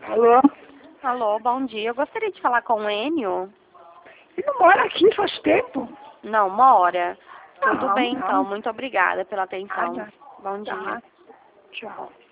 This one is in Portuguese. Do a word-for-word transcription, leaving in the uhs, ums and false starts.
Alô? Alô, bom dia. Eu gostaria de falar com o Enio. Ele não mora aqui faz tempo. Não, mora. Tudo Não, bem, não. então. Muito obrigada pela atenção. Nada. Bom dia. Tá. Tchau.